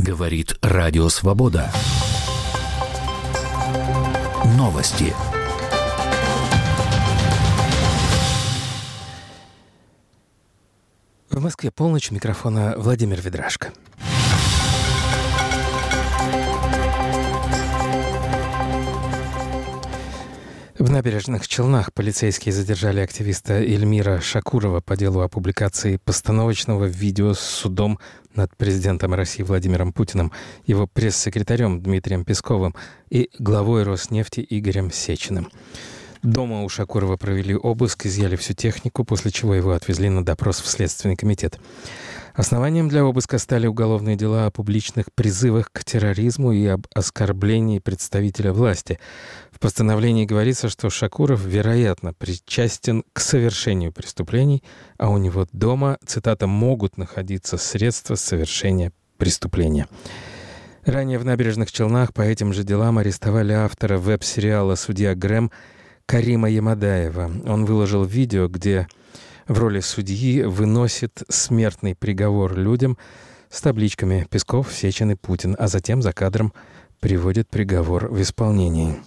Говорит Радио Свобода. Новости. В Москве полночь, у микрофона Владимир Ведрашко. В Набережных Челнах полицейские задержали активиста Эльмира Шакурова по делу о публикации постановочного видео с судом над президентом России Владимиром Путиным, его пресс-секретарем Дмитрием Песковым и главой Роснефти Игорем Сечиным. Дома у Шакурова провели обыск, изъяли всю технику, после чего его отвезли на допрос в Следственный комитет. Основанием для обыска стали уголовные дела о публичных призывах к терроризму и об оскорблении представителя власти. В постановлении говорится, что Шакуров, вероятно, причастен к совершению преступлений, а у него дома, цитата, «могут находиться средства совершения преступления». Ранее в Набережных Челнах по этим же делам арестовали автора веб-сериала «Судья Грэм» Карима Ямадаева. Он выложил видео, где в роли судьи выносит смертный приговор людям с табличками «Песков, Сечин и Путин», а затем за кадром приводит приговор в исполнение.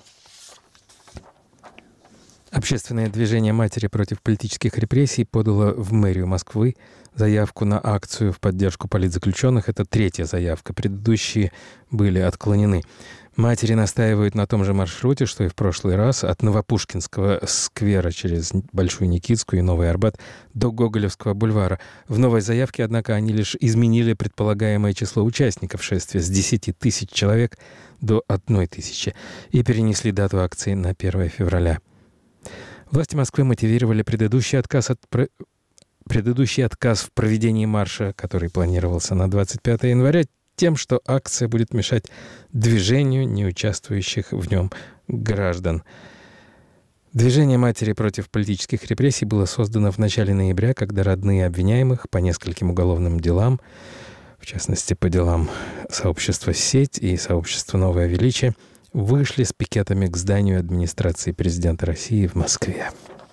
Общественное движение «Матери против политических репрессий» подало в мэрию Москвы заявку на акцию в поддержку политзаключенных. Это третья заявка. Предыдущие были отклонены. Матери настаивают на том же маршруте, что и в прошлый раз, от Новопушкинского сквера через Большую Никитскую и Новый Арбат до Гоголевского бульвара. В новой заявке, однако, они лишь изменили предполагаемое число участников шествия с 10 тысяч человек до 1 тысячи и перенесли дату акции на 1 февраля. Власти Москвы мотивировали предыдущий отказ в проведении марша, который планировался на 25 января, тем, что акция будет мешать движению неучаствующих в нем граждан. Движение «Матери против политических репрессий» было создано в начале ноября, когда родные обвиняемых по нескольким уголовным делам, в частности, по делам сообщества «Сеть» и сообщества «Новое величие», вышли с пикетами к зданию администрации президента России в Москве.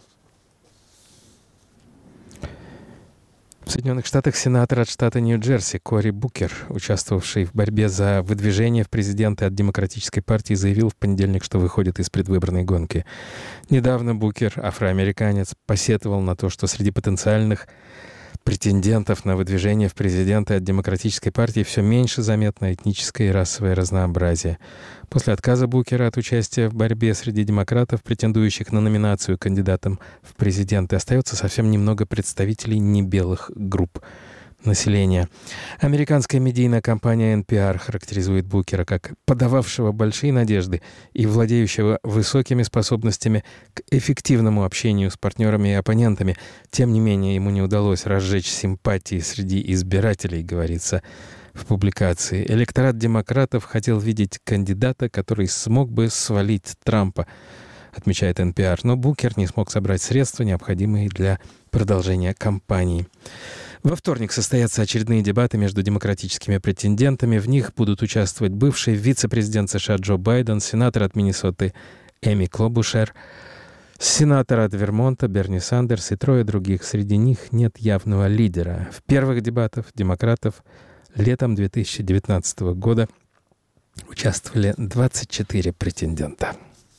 В Соединенных Штатах сенатор от штата Нью-Джерси Кори Букер, участвовавший в борьбе за выдвижение в президенты от Демократической партии, заявил в понедельник, что выходит из предвыборной гонки. Недавно Букер, афроамериканец, посетовал на то, что среди потенциальных претендентов на выдвижение в президенты от Демократической партии все меньше заметно этническое и расовое разнообразие. После отказа Букера от участия в борьбе среди демократов, претендующих на номинацию кандидатом в президенты, остается совсем немного представителей небелых групп населения. Американская медийная компания NPR характеризует Букера как подававшего большие надежды и владеющего высокими способностями к эффективному общению с партнерами и оппонентами. Тем не менее, ему не удалось разжечь симпатии среди избирателей, говорится в публикации. Электорат демократов хотел видеть кандидата, который смог бы свалить Трампа, отмечает NPR, но Букер не смог собрать средства, необходимые для продолжения кампании. Во вторник состоятся очередные дебаты между демократическими претендентами. В них будут участвовать бывший вице-президент США Джо Байден, сенатор от Миннесоты Эми Клобушер, сенатор от Вермонта Берни Сандерс и трое других. Среди них нет явного лидера. В первых дебатах демократов летом 2019 года участвовали 24 претендента.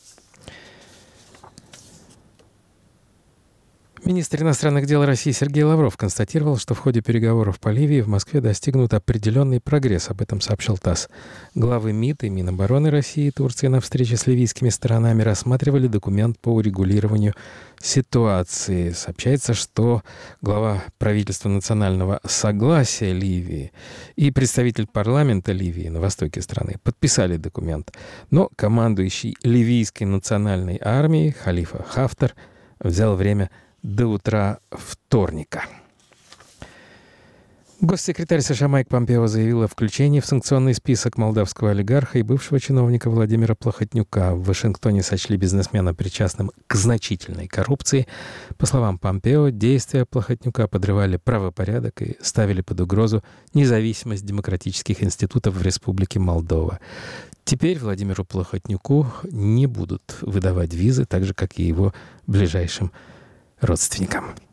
Министр иностранных дел России Сергей Лавров констатировал, что в ходе переговоров по Ливии в Москве достигнут определенный прогресс. Об этом сообщил ТАСС. Главы МИД и Минобороны России и Турции на встрече с ливийскими сторонами рассматривали документ по урегулированию ситуации. Сообщается, что глава правительства национального согласия Ливии и представитель парламента Ливии на востоке страны подписали документ. Но командующий ливийской национальной армией Халифа Хафтар взял время до утра вторника. Госсекретарь США Майк Помпео заявил о включении в санкционный список молдавского олигарха и бывшего чиновника Владимира Плохотнюка. В Вашингтоне сочли бизнесмена причастным к значительной коррупции. По словам Помпео, действия Плохотнюка подрывали правопорядок и ставили под угрозу независимость демократических институтов в Республике Молдова. Теперь Владимиру Плохотнюку не будут выдавать визы, так же, как и его ближайшим родственникам.